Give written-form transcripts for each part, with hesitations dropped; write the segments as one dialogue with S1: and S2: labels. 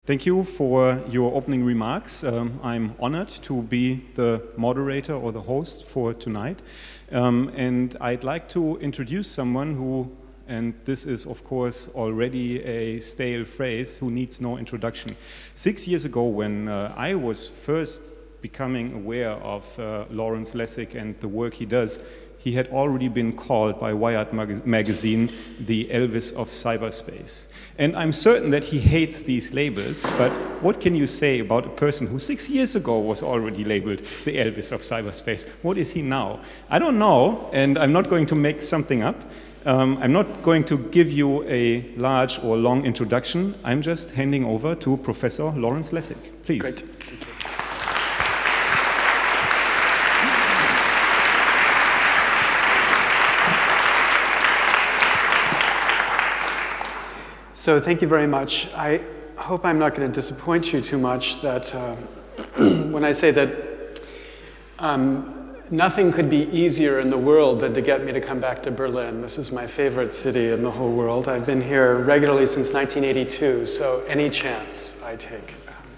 S1: Thank you for your opening remarks. I'm honored to be the moderator or the host for tonight. And I'd like to introduce someone who, and this is of course already a stale phrase, who needs no introduction. 6 years ago, when I was first becoming aware of Lawrence Lessig and the work he does, he had already been called by Wired magazine the Elvis of cyberspace. And I'm certain that he hates these labels, but what can you say about a person who 6 years ago was already labeled the Elvis of cyberspace? What is he now? I don't know, and I'm not going to make something up. I'm not going to give you a large or long introduction. I'm just handing over to Professor Lawrence Lessig. Please.
S2: Great. So thank you very much. I hope I'm not going to disappoint you too much that when I say that nothing could be easier in the world than to get me to come back to Berlin. This is my favorite city in the whole world. I've been here regularly since 1982, so any chance I take.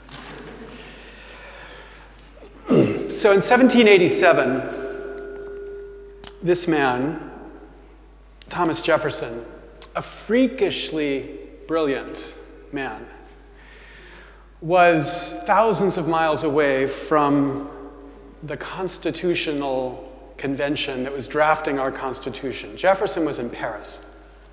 S2: So in 1787, this man, Thomas Jefferson, a freakishly brilliant man, was thousands of miles away from the constitutional convention that was drafting our Constitution. Jefferson was in Paris.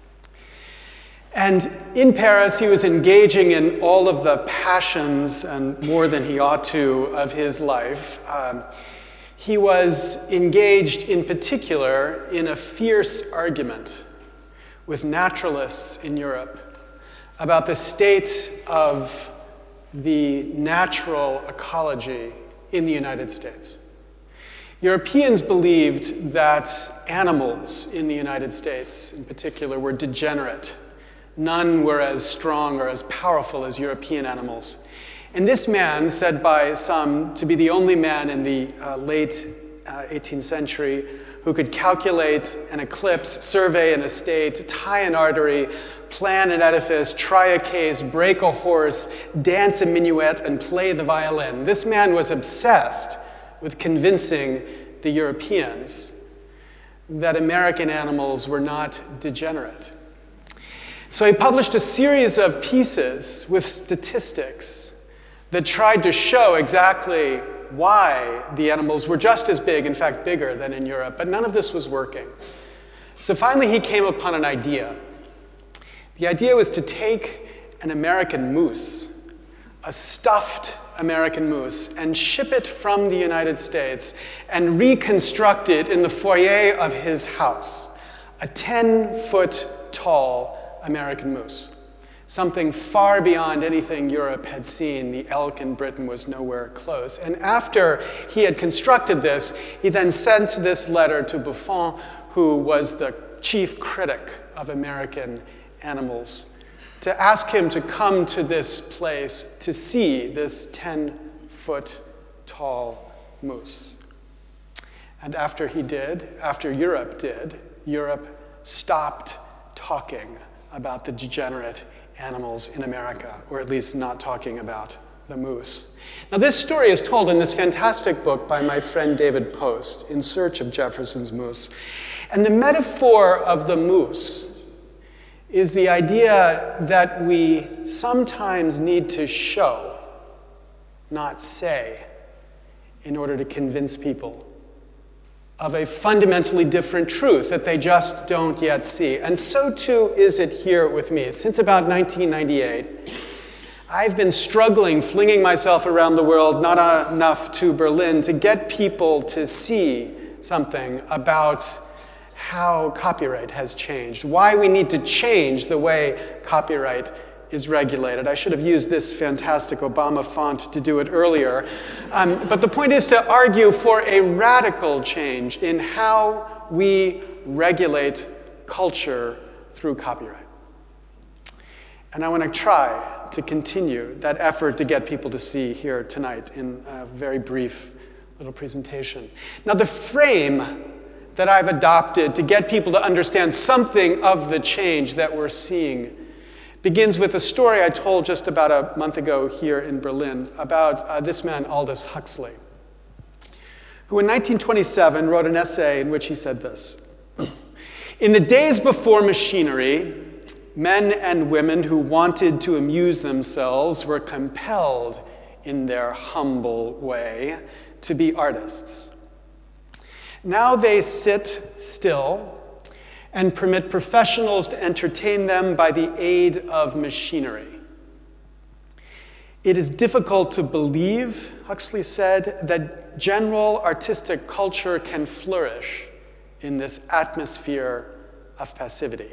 S2: And in Paris, he was engaging in all of the passions, and more than he ought to, of his life. He was engaged in particular in a fierce argument with naturalists in Europe about the state of the natural ecology in the United States. Europeans believed that animals in the United States, in particular, were degenerate. None were as strong or as powerful as European animals. And this man, said by some to be the only man in the late 18th century who could calculate an eclipse, survey an estate, tie an artery, plan an edifice, try a case, break a horse, dance a minuet, and play the violin. This man was obsessed with convincing the Europeans that American animals were not degenerate. So he published a series of pieces with statistics that tried to show exactly why the animals were just as big, in fact bigger than in Europe, but none of this was working. So finally he came upon an idea. The idea was to take an American moose, a stuffed American moose, and ship it from the United States and reconstruct it in the foyer of his house, a 10-foot tall American moose. Something far beyond anything Europe had seen. The elk in Britain was nowhere close. And after he had constructed this, he then sent this letter to Buffon, who was the chief critic of American animals, to ask him to come to this place to see this 10-foot tall moose. And after he did, after Europe did, Europe stopped talking about the degenerate animals in America, or at least not talking about the moose. Now this story is told in this fantastic book by my friend David Post, In Search of Jefferson's Moose. And the metaphor of the moose is the idea that we sometimes need to show, not say, in order to convince people of a fundamentally different truth that they just don't yet see. And so too is it here with me. Since about 1998, I've been struggling, flinging myself around the world, not enough to Berlin, to get people to see something about how copyright has changed, why we need to change the way copyright is regulated. I should have used this fantastic Obama font to do it earlier. But the point is to argue for a radical change in how we regulate culture through copyright. And I want to try to continue that effort to get people to see here tonight in a very brief little presentation. Now, the frame that I've adopted to get people to understand something of the change that we're seeing begins with a story I told just about a month ago here in Berlin about this man, Aldous Huxley, who in 1927 wrote an essay in which he said this: "In the days before machinery, men and women who wanted to amuse themselves were compelled, in their humble way, to be artists. Now they sit still and permit professionals to entertain them by the aid of machinery. It is difficult to believe," Huxley said, "that general artistic culture can flourish in this atmosphere of passivity."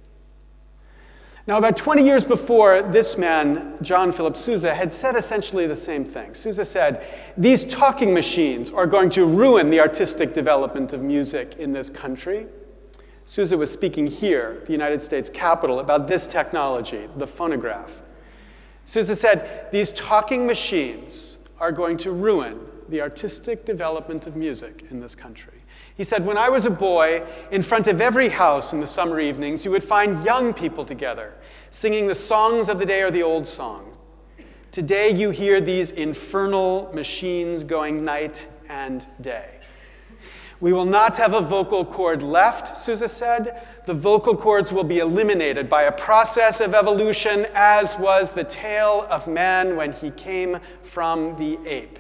S2: Now, about 20 years before, this man, John Philip Sousa, had said essentially the same thing. Sousa said, "These talking machines are going to ruin the artistic development of music in this country." Sousa was speaking here, the United States Capitol, about this technology, the phonograph. Sousa said, "These talking machines are going to ruin the artistic development of music in this country." He said, "When I was a boy, in front of every house in the summer evenings, you would find young people together, singing the songs of the day or the old songs. Today you hear these infernal machines going night and day. We will not have a vocal cord left," Sousa said. "The vocal cords will be eliminated by a process of evolution, as was the tale of man when he came from the ape."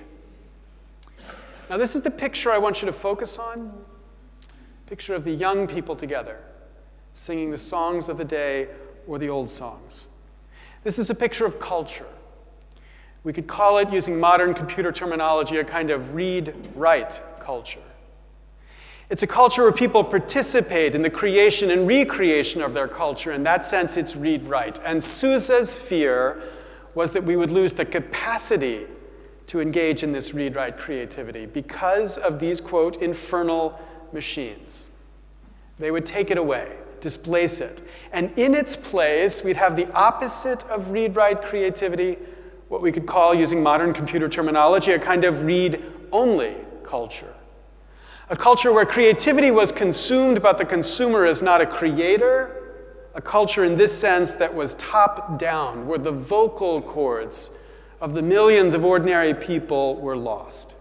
S2: Now, this is the picture I want you to focus on. Picture of the young people together, singing the songs of the day or the old songs. This is a picture of culture. We could call it, using modern computer terminology, a kind of read-write culture. It's a culture where people participate in the creation and recreation of their culture. In that sense, it's read-write. And Sousa's fear was that we would lose the capacity to engage in this read-write creativity because of these, quote, infernal machines. They would take it away, displace it. And in its place, we'd have the opposite of read-write creativity, what we could call, using modern computer terminology, a kind of read-only culture. A culture where creativity was consumed, but the consumer is not a creator. A culture in this sense that was top-down, where the vocal cords of the millions of ordinary people were lost.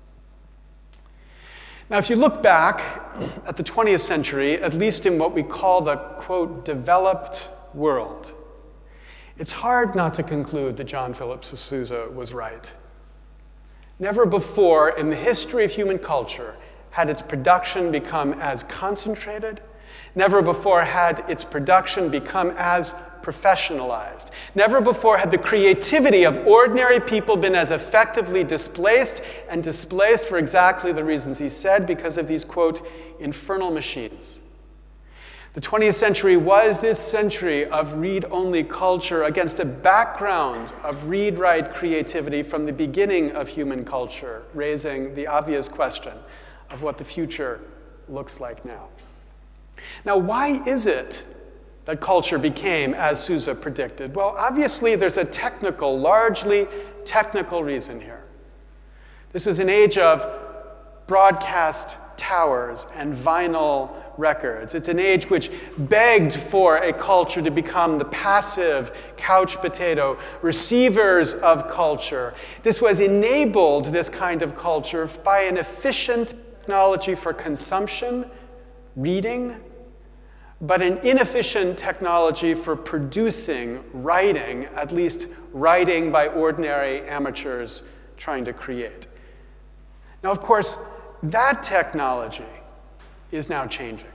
S2: Now, if you look back at the 20th century, at least in what we call the, quote, developed world, it's hard not to conclude that John Philip Sousa was right. Never before in the history of human culture had its production become as concentrated. Never before had its production become as professionalized. Never before had the creativity of ordinary people been as effectively displaced, and displaced for exactly the reasons he said, because of these, quote, infernal machines. The 20th century was this century of read-only culture against a background of read-write creativity from the beginning of human culture, raising the obvious question of what the future looks like now. Now, why is it that culture became as Sousa predicted? Well, obviously, there's a technical, largely technical reason here. This was an age of broadcast towers and vinyl records. It's an age which begged for a culture to become the passive couch potato receivers of culture. This was enabled, this kind of culture, by an efficient technology for consumption, reading, but an inefficient technology for producing, writing, at least writing by ordinary amateurs trying to create. Now, of course, that technology is now changing.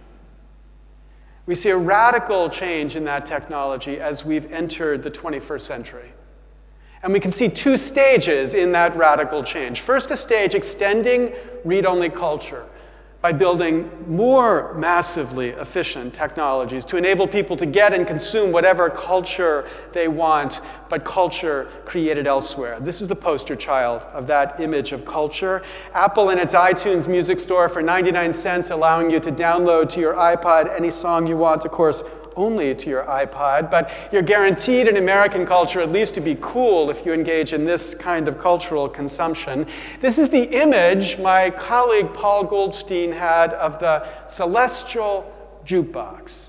S2: We see a radical change in that technology as we've entered the 21st century. And we can see two stages in that radical change. First, a stage extending read-only culture by building more massively efficient technologies to enable people to get and consume whatever culture they want, but culture created elsewhere. This is the poster child of that image of culture. Apple in its iTunes music store for 99 cents, allowing you to download to your iPod any song you want, of course, only to your iPod, but you're guaranteed in American culture at least to be cool if you engage in this kind of cultural consumption. This is the image my colleague Paul Goldstein had of the celestial jukebox.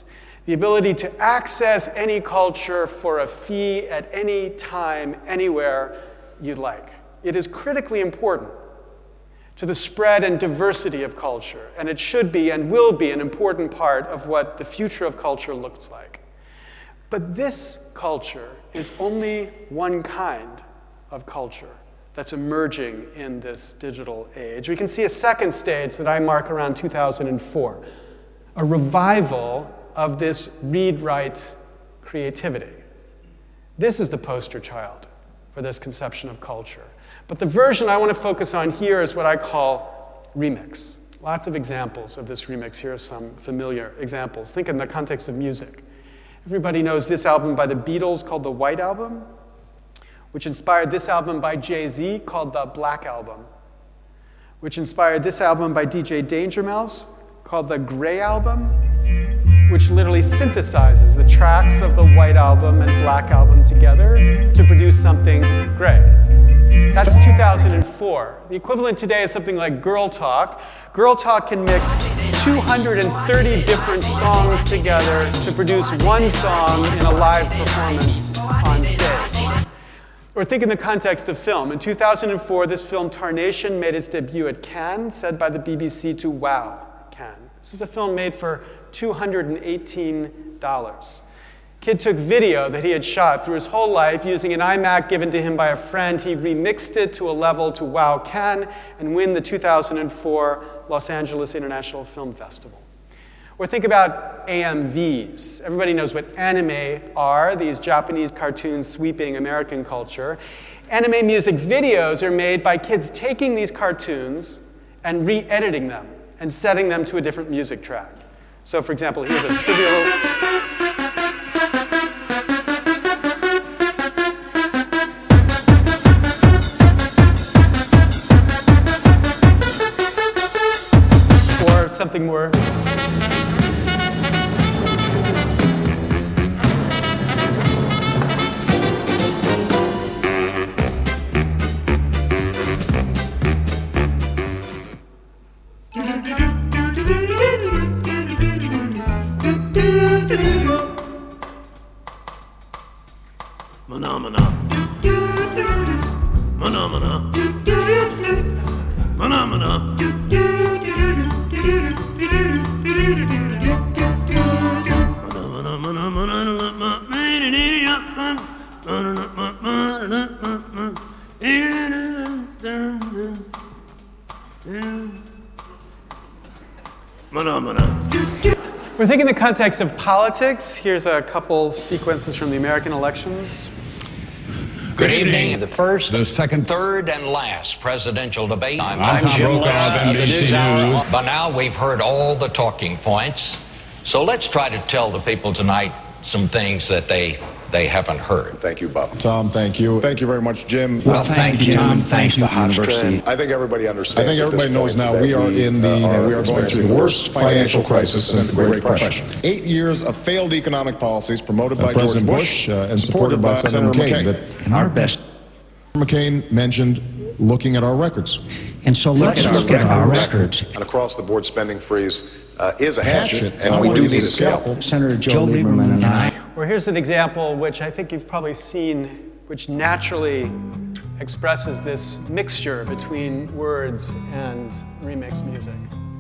S2: The ability to access any culture for a fee at any time, anywhere you'd like. It is critically important to the spread and diversity of culture, and it should be and will be an important part of what the future of culture looks like. But this culture is only one kind of culture that's emerging in this digital age. We can see a second stage that I mark around 2004, a revival of this read-write creativity. This is the poster child for this conception of culture. But the version I want to focus on here is what I call remix. Lots of examples of this remix. Here are some familiar examples. Think in the context of music. Everybody knows this album by the Beatles called the White Album, which inspired this album by Jay-Z called the Black Album, which inspired this album by DJ Danger Mouse called the Gray Album, which literally synthesizes the tracks of the White Album and Black Album together to produce something gray. That's 2004. The equivalent today is something like Girl Talk. Girl Talk can mix 230 different songs together to produce one song in a live performance on stage. Or think in the context of film. In 2004, this film Tarnation made its debut at Cannes, said by the BBC to wow, Cannes. This is a film made for $218. Kid took video that he had shot through his whole life using an iMac given to him by a friend. He remixed it to a level to wow Cannes and win the 2004 Los Angeles International Film Festival. Or think about AMVs. Everybody knows what anime are, these Japanese cartoons sweeping American culture. Anime music videos are made by kids taking these cartoons and re-editing them and setting them to a different music track. So, for example, here's a trivial... or something more... We're thinking in the context of politics. Here's a couple sequences from the American elections.
S3: Good evening. The first,
S4: the second,
S3: third, and last presidential debate.
S4: I'm Jim Brokaw of NBC News.
S3: By now, we've heard all the talking points. So let's try to tell the people tonight some things that they haven't heard.
S5: Thank you, Bob.
S6: Tom, thank you. Thank you very much, Jim.
S7: Well, thank you, Tom. Thanks to University.
S5: I think everybody understands.
S6: I think everybody knows now we are going through the worst financial crisis since the Great Depression. 8 years of failed economic policies promoted by President Bush and supported by Senator McCain.
S7: And our best.
S6: McCain mentioned looking at our records.
S7: And so let's look at our records.
S5: An across-the-board spending freeze is a hatchet, and we do need a scalpel.
S7: Senator Joe Lieberman and I.
S2: Well, here's an example which I think you've probably seen, which naturally expresses this mixture between words and remix music.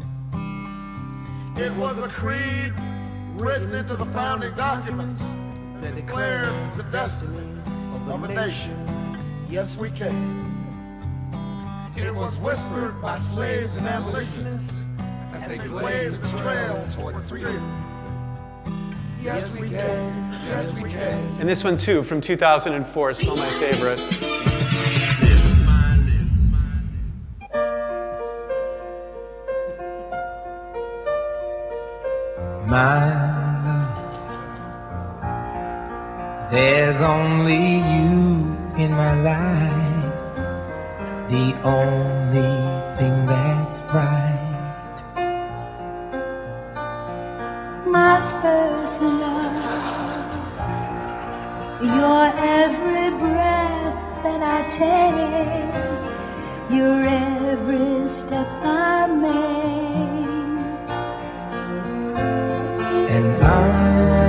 S8: It was a creed written into the founding documents that declared the destiny of a nation. Yes, we can. It was whispered by slaves and abolitionists as they blazed the trail toward freedom. Yes, we can. Yes, we can.
S2: And this one, too, from 2004, is still my favorite.
S9: My love, there's only you in my life, the only thing that's right.
S10: My first love, your every breath that I take, your every step I make.
S9: And I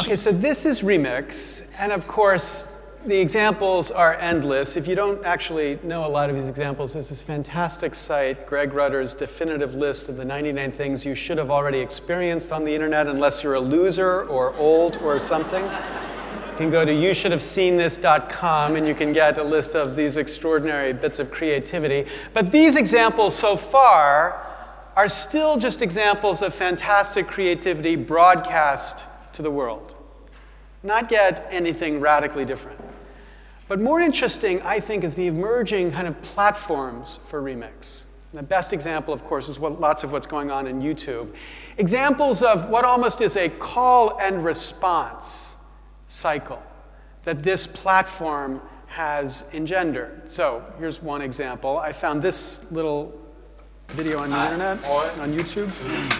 S2: Okay, so this is Remix, and of course, the examples are endless. If you don't actually know a lot of these examples, there's this fantastic site, Greg Rutter's definitive list of the 99 things you should have already experienced on the internet unless you're a loser or old or something. You can go to youshouldhaveseenthis.com and you can get a list of these extraordinary bits of creativity. But these examples so far are still just examples of fantastic creativity broadcast to the world. Not yet anything radically different. But more interesting, I think, is the emerging kind of platforms for Remix. And the best example, of course, is lots of what's going on in YouTube. Examples of what almost is a call and response cycle that this platform has engendered. So here's one example. I found this little video on the internet, on YouTube.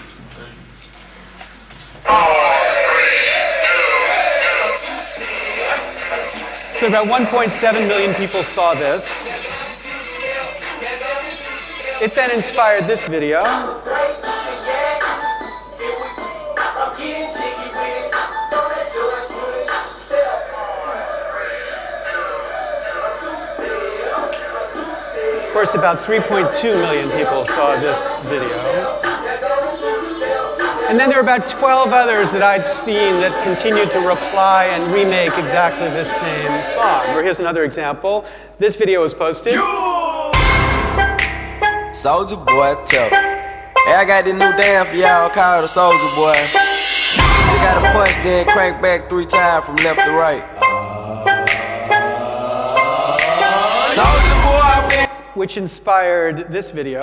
S2: So about 1.7 million people saw this. It then inspired this video. Of course, about 3.2 million people saw this video. And then there were about 12 others that I'd seen that continued to reply and remake exactly this same song. Or here's another example. This video was posted.
S11: Soulja Boy tough. Hey, I got this new dance for y'all called the Soulja Boy. You gotta punch, then crank back 3 times from left to right. Soulja Boy,
S2: which inspired this video.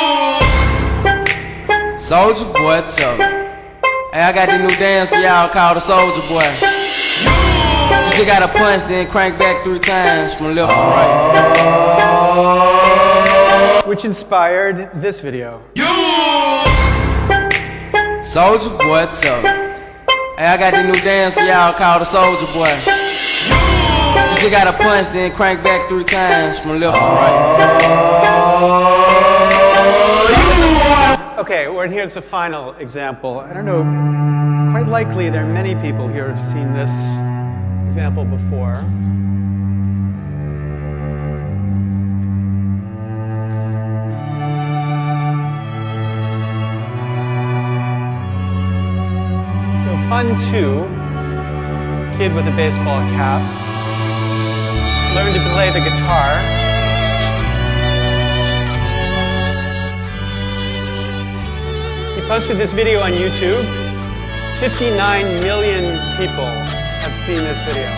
S11: Soulja Boy tough. Hey, I got this new dance for y'all called the Soulja Boy. You just gotta punch, then crank back 3 times from left to right.
S2: Which inspired this video.
S11: Soulja Boy tough. Hey, I got this new dance for y'all called the Soulja Boy. You just gotta punch, then crank back 3 times from left to right.
S2: Okay, well, and here's a final example. I don't know, quite likely there are many people here who have seen this example before. So Fun 2, kid with a baseball cap, learned to play the guitar. He posted this video on YouTube. 59 million people have seen this video.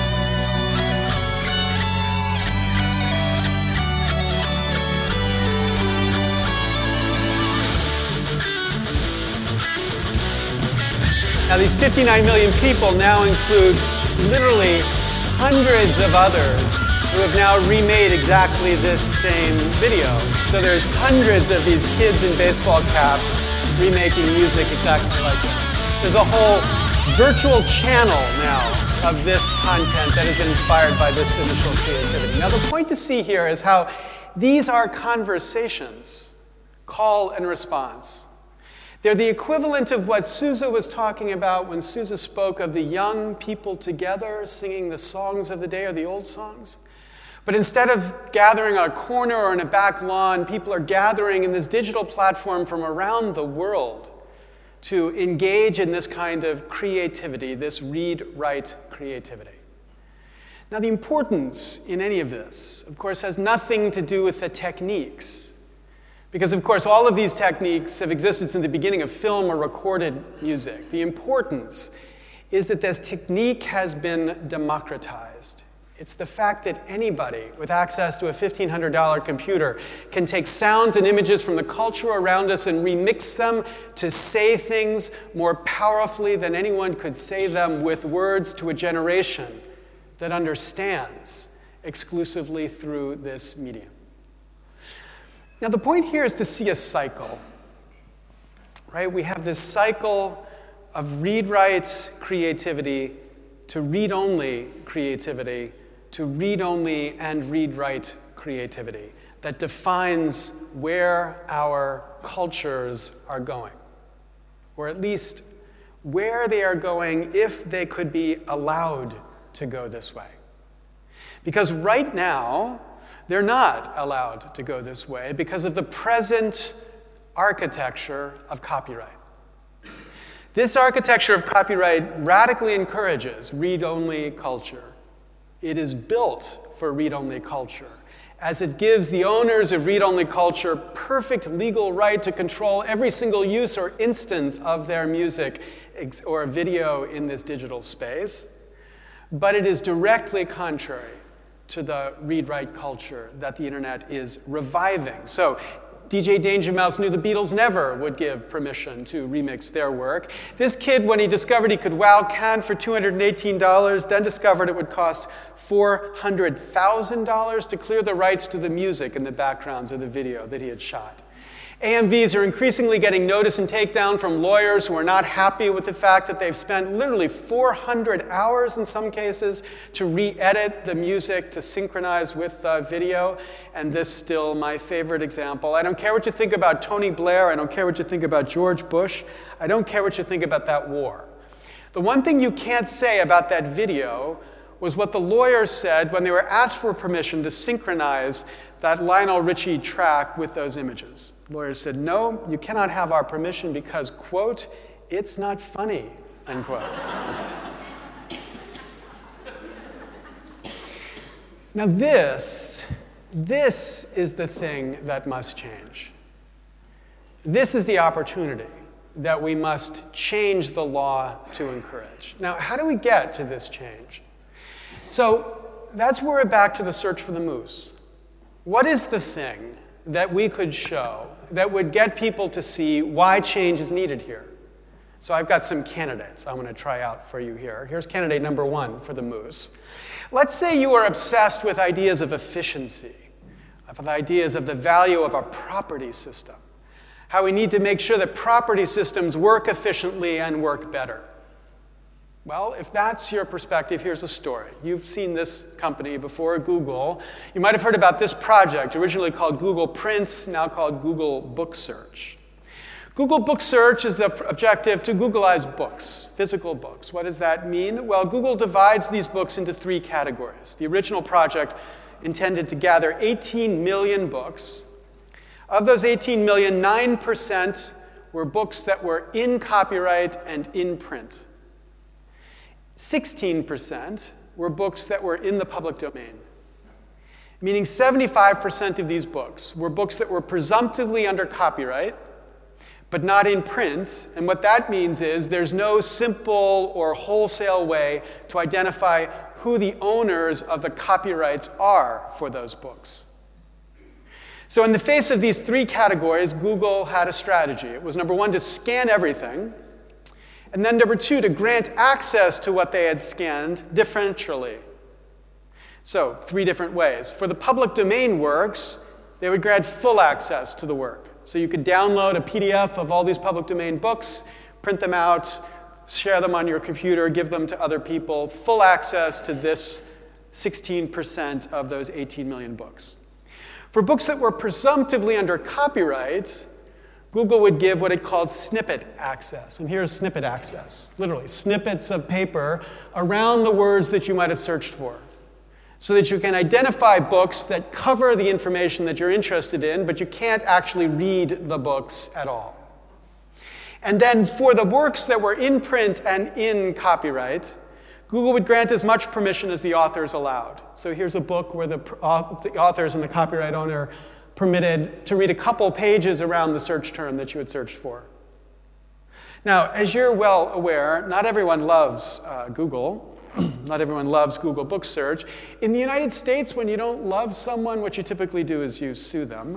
S2: Now these 59 million people now include literally hundreds of others who have now remade exactly this same video. So there's hundreds of these kids in baseball caps remaking music exactly like this. There's a whole virtual channel now of this content that has been inspired by this initial creativity. Now the point to see here is how these are conversations, call and response. They're the equivalent of what Sousa was talking about when Sousa spoke of the young people together singing the songs of the day or the old songs. But instead of gathering on a corner or in a back lawn, people are gathering in this digital platform from around the world to engage in this kind of creativity, this read-write creativity. Now, the importance in any of this, of course, has nothing to do with the techniques. Because, of course, all of these techniques have existed since the beginning of film or recorded music. The importance is that this technique has been democratized. It's the fact that anybody with access to a $1,500 computer can take sounds and images from the culture around us and remix them to say things more powerfully than anyone could say them with words to a generation that understands exclusively through this medium. Now, the point here is to see a cycle, right? We have this cycle of read-write creativity to read-only creativity to read-only and read-write creativity that defines where our cultures are going, or at least where they are going if they could be allowed to go this way. Because right now, they're not allowed to go this way because of the present architecture of copyright. This architecture of copyright radically encourages read-only culture. It is built for read-only culture, as it gives the owners of read-only culture perfect legal right to control every single use or instance of their music or video in this digital space. But it is directly contrary to the read-write culture that the internet is reviving. So DJ Danger Mouse knew the Beatles never would give permission to remix their work. This kid, when he discovered he could wow Can for $218, then discovered it would cost $400,000 to clear the rights to the music and the backgrounds of the video that he had shot. AMVs are increasingly getting notice and takedown from lawyers who are not happy with the fact that they've spent literally 400 hours in some cases to re-edit the music to synchronize with video. And this is still my favorite example. I don't care what you think about Tony Blair. I don't care what you think about George Bush. I don't care what you think about that war. The one thing you can't say about that video was what the lawyers said when they were asked for permission to synchronize that Lionel Richie track with those images. Lawyers said, no, you cannot have our permission because, quote, it's not funny, unquote. Now this is the thing that must change. This is the opportunity that we must change the law to encourage. Now, how do we get to this change? So that's where we're back to the search for the moose. What is the thing that we could show that would get people to see why change is needed here? So I've got some candidates I'm going to try out for you here. Here's candidate number 1 for the moose. Let's say you are obsessed with ideas of efficiency, with ideas of the value of a property system, how we need to make sure that property systems work efficiently and work better. Well, if that's your perspective, here's a story. You've seen this company before, Google. You might have heard about this project, originally called Google Print, now called Google Book Search. Google Book Search is the objective to Googleize books, physical books. What does that mean? Well, Google divides these books into 3 categories. The original project intended to gather 18 million books. Of those 18 million, 9% were books that were in copyright and in print. 16% were books that were in the public domain, meaning 75% of these books were books that were presumptively under copyright, but not in print. And what that means is there's no simple or wholesale way to identify who the owners of the copyrights are for those books. So in the face of these 3 categories, Google had a strategy. It was, number 1, to scan everything. And then number 2, to grant access to what they had scanned differentially. So 3 different ways. For the public domain works, they would grant full access to the work. So you could download a PDF of all these public domain books, print them out, share them on your computer, give them to other people, full access to this 16% of those 18 million books. For books that were presumptively under copyright, Google would give what it called snippet access. And here's snippet access, literally snippets of paper around the words that you might have searched for, so that you can identify books that cover the information that you're interested in, but you can't actually read the books at all. And then for the works that were in print and in copyright, Google would grant as much permission as the authors allowed. So here's a book where the authors and the copyright owner permitted to read a couple pages around the search term that you had searched for. Now, as you're well aware, not everyone loves Google. Not everyone loves Google Book Search. In the United States, when you don't love someone, what you typically do is you sue them.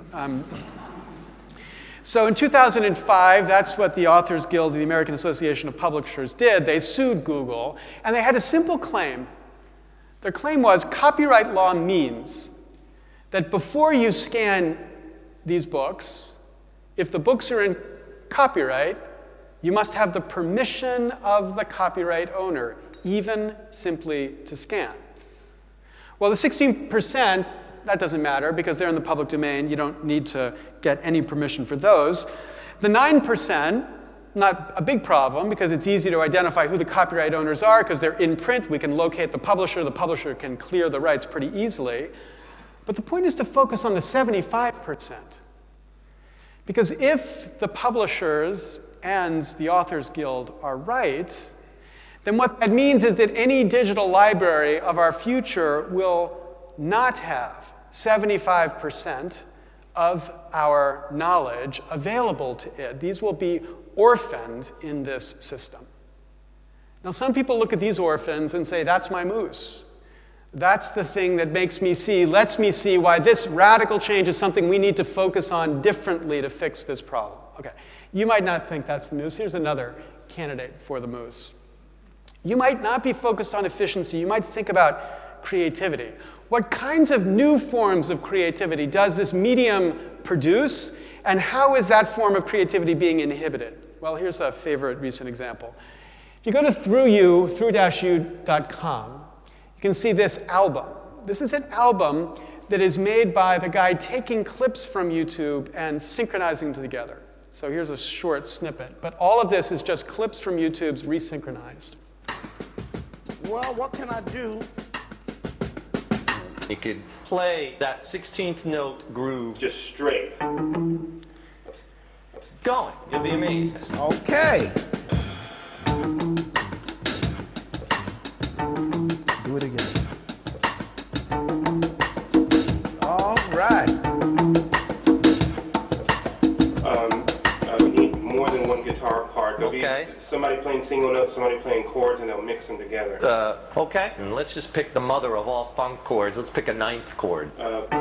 S2: So in 2005, that's what the Authors Guild of the American Association of Publishers did. They sued Google, and they had a simple claim. Their claim was copyright law means that before you scan these books, if the books are in copyright, you must have the permission of the copyright owner, even simply to scan. Well, the 16%, that doesn't matter because they're in the public domain. You don't need to get any permission for those. The 9%, not a big problem because it's easy to identify who the copyright owners are because they're in print. We can locate the publisher can clear the rights pretty easily. But the point is to focus on the 75%. Because if the publishers and the Authors Guild are right, then what that means is that any digital library of our future will not have 75% of our knowledge available to it. These will be orphaned in this system. Now, some people look at these orphans and say, that's my moose. That's the thing that lets me see why this radical change is something we need to focus on differently to fix this problem. Okay, you might not think that's the moose. Here's another candidate for the moose. You might not be focused on efficiency. You might think about creativity. What kinds of new forms of creativity does this medium produce, and how is that form of creativity being inhibited? Well, here's a favorite recent example. If you go to through-u.com, you can see this album. This is an album that is made by the guy taking clips from YouTube and synchronizing them together. So here's a short snippet. But all of this is just clips from YouTube's resynchronized.
S12: Well, what can I do?
S13: You could play that 16th note groove just straight. Going. You'll be amazed.
S12: Okay. Do it again. All right.
S14: We need more than one guitar part. There'll be somebody playing single notes, somebody playing chords, and they'll mix them together.
S13: Okay. And let's just pick the mother of all funk chords. Let's pick a 9th chord.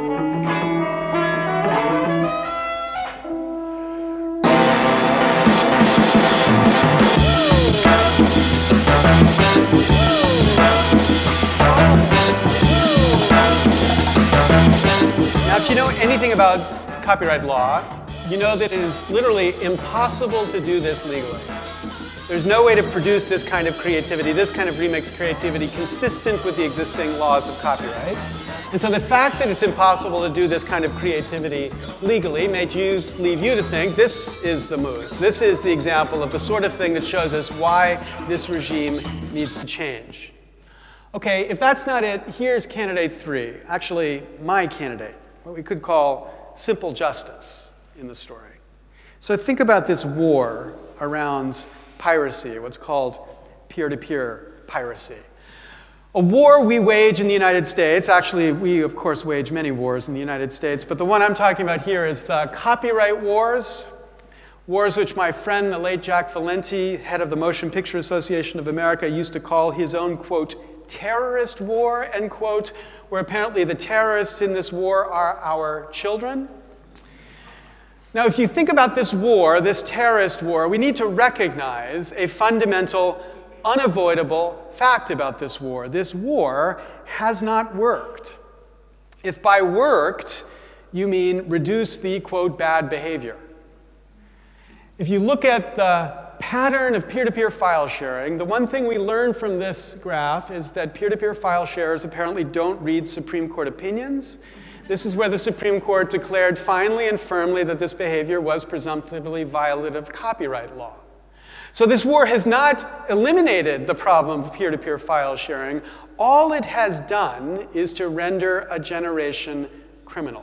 S2: Now, if you know anything about copyright law, you know that it is literally impossible to do this legally. There's no way to produce this kind of creativity, this kind of remix creativity consistent with the existing laws of copyright. And so the fact that it's impossible to do this kind of creativity legally leads you to think this is the moose. This is the example of the sort of thing that shows us why this regime needs to change. Okay, if that's not it, here's candidate 3. Actually, my candidate, what we could call simple justice in the story. So think about this war around piracy, what's called peer-to-peer piracy. A war we wage in the United States. Actually, we, of course, wage many wars in the United States, but the one I'm talking about here is the copyright wars, wars which my friend, the late Jack Valenti, head of the Motion Picture Association of America, used to call his own, quote, terrorist war, end quote, where apparently the terrorists in this war are our children. Now, if you think about this war, this terrorist war, we need to recognize a fundamental, unavoidable fact about this war. This war has not worked. If by worked, you mean reduce the, quote, bad behavior. If you look at the pattern of peer-to-peer file sharing, the one thing we learn from this graph is that peer-to-peer file sharers apparently don't read Supreme Court opinions. This is where the Supreme Court declared finally and firmly that this behavior was presumptively violative of copyright law. So this war has not eliminated the problem of peer-to-peer file sharing. All it has done is to render a generation criminal.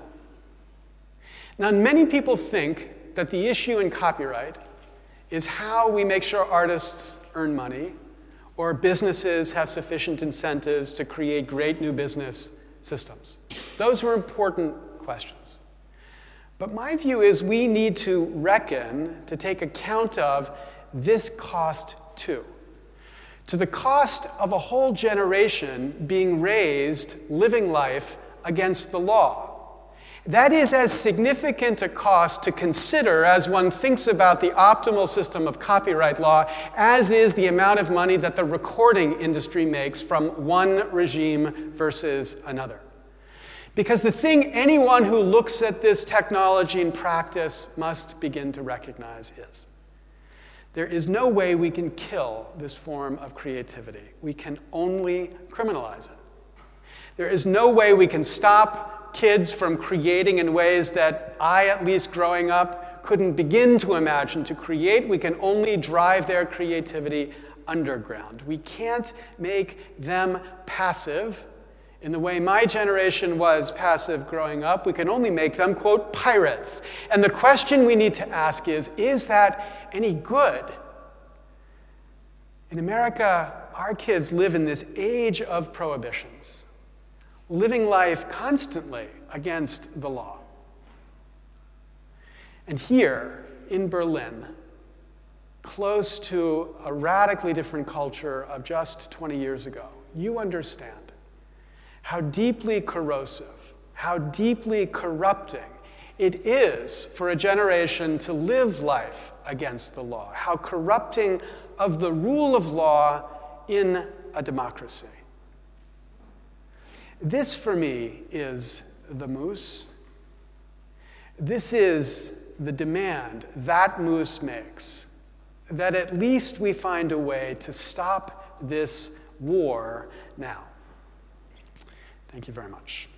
S2: Now, many people think that the issue in copyright is how we make sure artists earn money or businesses have sufficient incentives to create great new business systems. Those are important questions. But my view is we need to reckon, to take account of this cost too. To the cost of a whole generation being raised, living life against the law. That is as significant a cost to consider as one thinks about the optimal system of copyright law as is the amount of money that the recording industry makes from one regime versus another. Because the thing anyone who looks at this technology in practice must begin to recognize is there is no way we can kill this form of creativity. We can only criminalize it. There is no way we can stop kids from creating in ways that I, at least growing up, couldn't begin to imagine to create. We can only drive their creativity underground. We can't make them passive in the way my generation was passive growing up. We can only make them, quote, pirates. And the question we need to ask is that any good? In America, our kids live in this age of prohibitions, living life constantly against the law. And here in Berlin, close to a radically different culture of just 20 years ago, you understand how deeply corrosive, how deeply corrupting it is for a generation to live life against the law, how corrupting of the rule of law in a democracy. This, for me, is the moose. This is the demand that moose makes, that at least we find a way to stop this war now. Thank you very much.